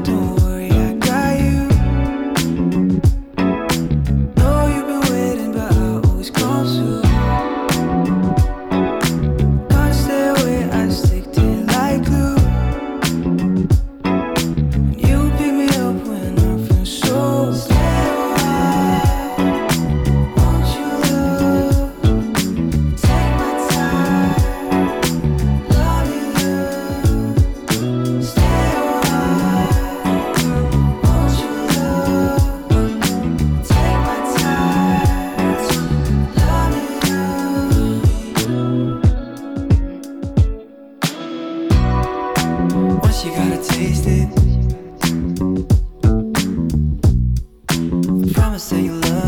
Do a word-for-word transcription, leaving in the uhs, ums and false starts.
Don't worry, I got you. Know you've been waiting, but I always come through. Can't stay away, I stick to you like glue. You pick me up when I'm feeling so. Stay a while, won't you love? Take my time, love you, love. Stay a while, won't you love? Take my time, love you, love. Once you gotta taste it, promise that you love